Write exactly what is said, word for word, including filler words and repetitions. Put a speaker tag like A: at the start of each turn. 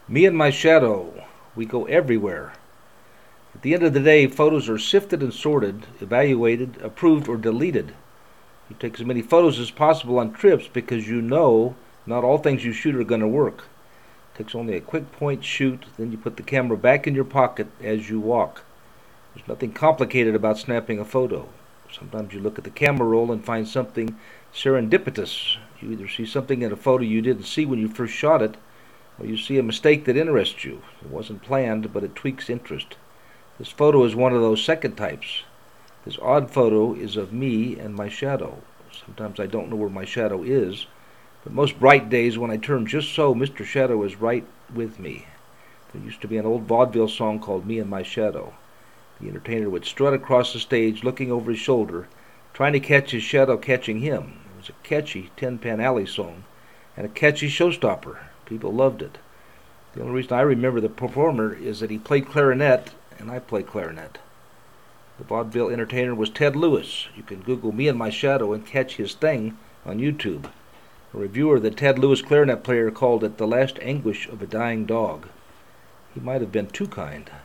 A: Me and my shadow, we go everywhere. At the end of the day, photos are sifted and sorted, evaluated, approved, or deleted. You take as many photos as possible on trips because you know not all things you shoot are going to work. It takes only a quick point shoot, then you put the camera back in your pocket as you walk. There's nothing complicated about snapping a photo. Sometimes you look at the camera roll and find something serendipitous. You either see something in a photo you didn't see when you first shot it, or you see a mistake that interests you. It wasn't planned, but it tweaks interest. This photo is one of those second types. This odd photo is of me and my shadow. Sometimes I don't know where my shadow is, but most bright days when I turn just so, Mister Shadow is right with me. There used to be an old vaudeville song called Me and My Shadow. The entertainer would strut across the stage looking over his shoulder, trying to catch his shadow catching him. It was a catchy Tin Pan Alley song and a catchy showstopper. People loved it. The only reason I remember the performer is that he played clarinet and I played clarinet. The vaudeville entertainer was Ted Lewis. You can Google Me and My Shadow and catch his thing on YouTube. A reviewer of the Ted Lewis clarinet player called it the last anguish of a dying dog. He might have been too kind.